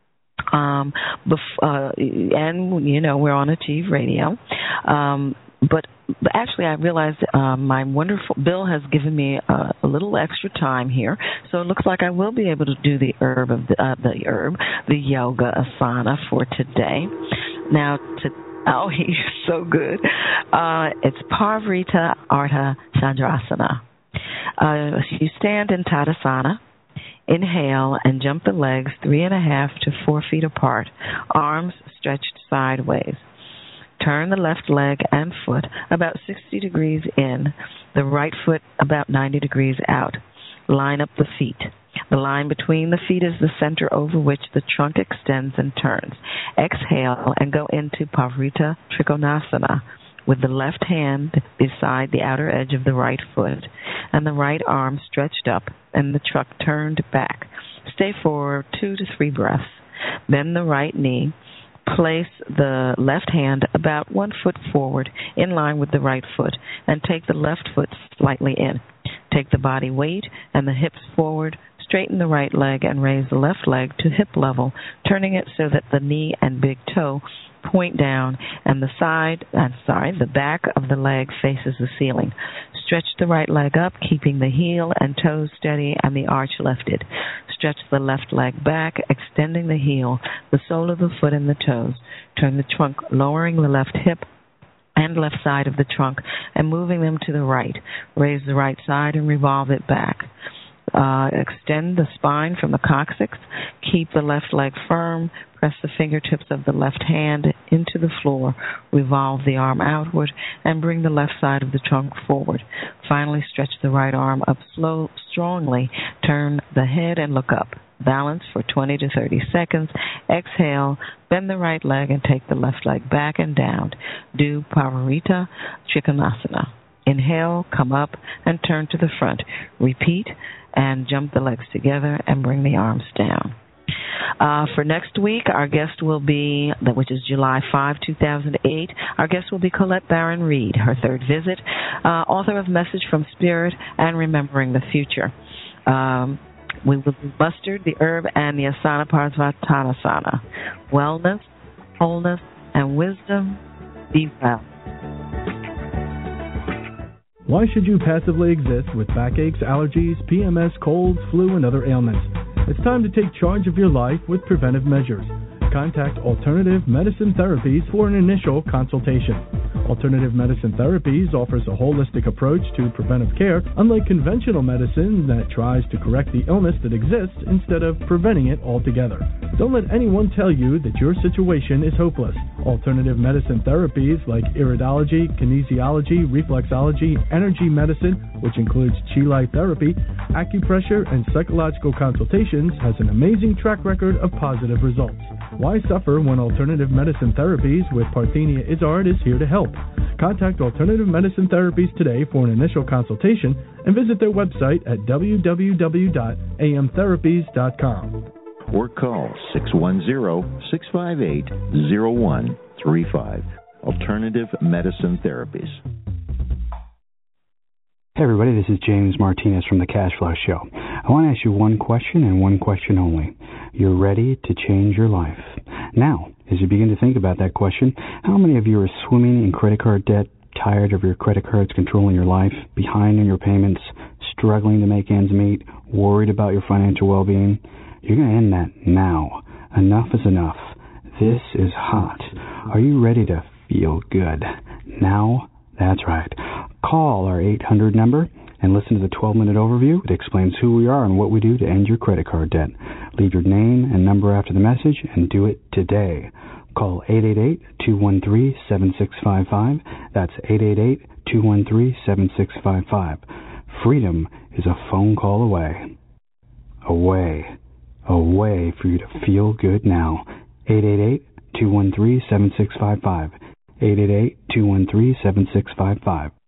Um, bef- uh, and, you know, we're on Achieve Radio. Um, but actually, I realized uh, my wonderful Bill has given me uh, a little extra time here, so it looks like I will be able to do the herb of the, uh, the herb, the yoga asana for today. Now, to Oh, he's so good. Uh, it's Parivrtta Ardha Chandrasana. Uh, you stand in Tadasana. Inhale and jump the legs three and a half to four feet apart, arms stretched sideways. Turn the left leg and foot about sixty degrees in, the right foot about ninety degrees out. Line up the feet. The line between the feet is the center over which the trunk extends and turns. Exhale and go into Parivrtta Trikonasana with the left hand beside the outer edge of the right foot and the right arm stretched up and the trunk turned back. Stay for two to three breaths. Bend the right knee. Place the left hand about one foot forward in line with the right foot and take the left foot slightly in. Take the body weight and the hips forward. Straighten the right leg and raise the left leg to hip level, turning it so that the knee and big toe point down and the side, I'm sorry, the back of the leg faces the ceiling. Stretch the right leg up, keeping the heel and toes steady and the arch lifted. Stretch the left leg back, extending the heel, the sole of the foot and the toes. Turn the trunk, lowering the left hip and left side of the trunk and moving them to the right. Raise the right side and revolve it back. Uh, extend the spine from the coccyx. Keep the left leg firm. Press the fingertips of the left hand into the floor. Revolve the arm outward and bring the left side of the trunk forward. Finally, stretch the right arm up slow, strongly. Turn the head and look up. Balance for twenty to thirty seconds. Exhale, bend the right leg and take the left leg back and down. Do Pavarita Trikonasana. Inhale, come up and turn to the front. Repeat and jump the legs together and bring the arms down. Uh, for next week, our guest will be, which is July fifth, two thousand eight, our guest will be Colette Baron Reed, her third visit, uh, author of Message from Spirit and Remembering the Future. Um, we will do mustard, the herb, and the asana parvattanasana. Wellness, wholeness, and wisdom. Be well. Why should you passively exist with backaches, allergies, P M S, colds, flu, and other ailments? It's time to take charge of your life with preventive measures. Contact Alternative Medicine Therapies for an initial consultation. Alternative Medicine Therapies offers a holistic approach to preventive care, unlike conventional medicine that tries to correct the illness that exists instead of preventing it altogether. Don't let anyone tell you that your situation is hopeless. Alternative medicine therapies like iridology, kinesiology, reflexology, energy medicine, which includes Chi Light therapy, acupressure, and psychological consultations, has an amazing track record of positive results. Why suffer when Alternative Medicine Therapies with Parthenia Izzard is here to help? Contact Alternative Medicine Therapies today for an initial consultation and visit their website at w w w dot a m therapies dot com. Or call six one zero, six five eight, zero one three five. Alternative Medicine Therapies. Hey everybody, this is James Martinez from the Cash Flow Show. I want to ask you one question and one question only. You're ready to change your life. Now, as you begin to think about that question, how many of you are swimming in credit card debt, tired of your credit cards controlling your life, behind on your payments, struggling to make ends meet, worried about your financial well-being? You're going to end that now. Enough is enough. This is hot. Are you ready to feel good? Now? That's right. Call our eight hundred number and listen to the twelve-minute overview. It explains who we are and what we do to end your credit card debt. Leave your name and number after the message and do it today. Call eight eight eight, two one three, seven six five five. That's eight eight eight, two one three, seven six five five. Freedom is a phone call away. Away. A way for you to feel good now. eight eight eight, two one three, seven six five five. eight eight eight, two one three, seven six five five.